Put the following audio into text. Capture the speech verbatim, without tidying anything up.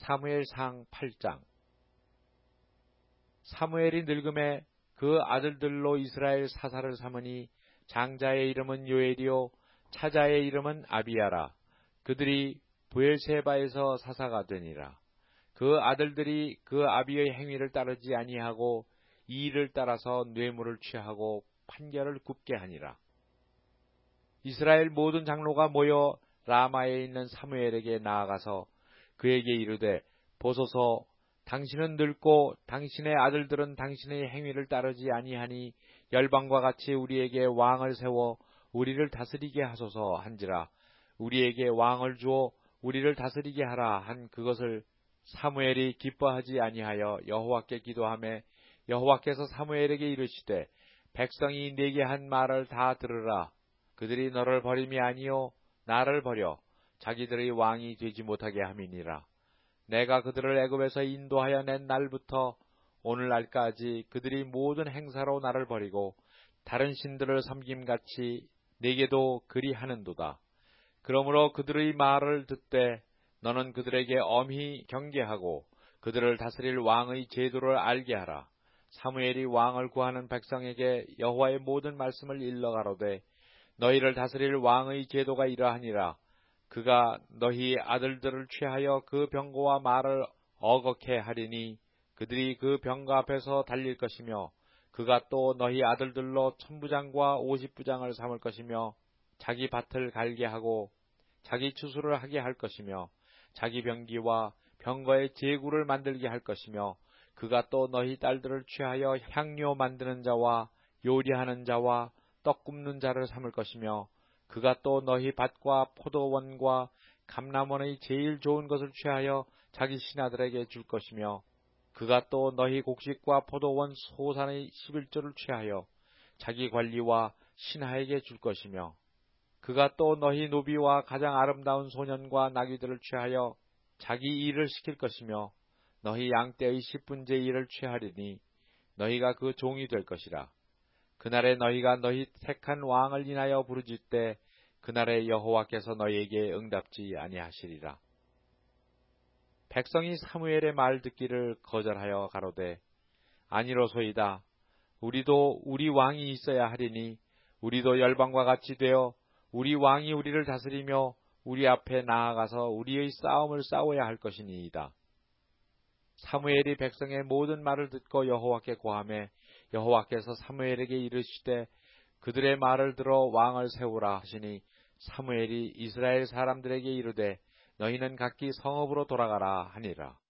사무엘상 팔 장. 사무엘이 늙음에 그 아들들로 이스라엘 사사를 삼으니 장자의 이름은 요엘이요 차자의 이름은 아비야라. 그들이 브엘세바에서 사사가 되니라. 그 아들들이 그 아비의 행위를 따르지 아니하고 이 일을 따라서 뇌물을 취하고 판결을 굽게 하니라. 이스라엘 모든 장로가 모여 라마에 있는 사무엘에게 나아가서 그에게 이르되 보소서 당신은 늙고 당신의 아들들은 당신의 행위를 따르지 아니하니 열방과 같이 우리에게 왕을 세워 우리를 다스리게 하소서 한지라. 우리에게 왕을 주어 우리를 다스리게 하라 한 그것을 사무엘이 기뻐하지 아니하여 여호와께 기도하며 여호와께서 사무엘에게 이르시되 백성이 네게 한 말을 다 들으라. 그들이 너를 버림이 아니요 나를 버려 자기들의 왕이 되지 못하게 함이니라. 내가 그들을 애굽에서 인도하여 낸 날부터 오늘날까지 그들이 모든 행사로 나를 버리고 다른 신들을 섬김같이 내게도 그리 하는도다. 그러므로 그들의 말을 듣되 너는 그들에게 엄히 경계하고 그들을 다스릴 왕의 제도를 알게 하라. 사무엘이 왕을 구하는 백성에게 여호와의 모든 말씀을 일러 가로되 너희를 다스릴 왕의 제도가 이러하니라. 그가 너희 아들들을 취하여 그 병거와 말을 어겁게 하리니 그들이 그 병거 앞에서 달릴 것이며 그가 또 너희 아들들로 천부장과 오십부장을 삼을 것이며 자기 밭을 갈게 하고 자기 추수를 하게 할 것이며 자기 병기와 병거의 제구를 만들게 할 것이며 그가 또 너희 딸들을 취하여 향료 만드는 자와 요리하는 자와 떡 굽는 자를 삼을 것이며 그가 또 너희 밭과 포도원과 감람원의 제일 좋은 것을 취하여 자기 신하들에게 줄 것이며 그가 또 너희 곡식과 포도원 소산의 십일조를 취하여 자기 관리와 신하에게 줄 것이며 그가 또 너희 노비와 가장 아름다운 소년과 나귀들을 취하여 자기 일을 시킬 것이며 너희 양떼의 십분째 일을 취하리니 너희가 그 종이 될 것이라. 그날에 너희가 너희 택한 왕을 인하여 부르짖되 그날에 여호와께서 너희에게 응답지 아니하시리라. 백성이 사무엘의 말 듣기를 거절하여 가로되 아니로소이다. 우리도 우리 왕이 있어야 하리니 우리도 열방과 같이 되어 우리 왕이 우리를 다스리며 우리 앞에 나아가서 우리의 싸움을 싸워야 할 것이니이다. 사무엘이 백성의 모든 말을 듣고 여호와께 고하매 여호와께서 사무엘에게 이르시되 그들의 말을 들어 왕을 세우라 하시니 사무엘이 이스라엘 사람들에게 이르되 너희는 각기 성읍으로 돌아가라 하니라.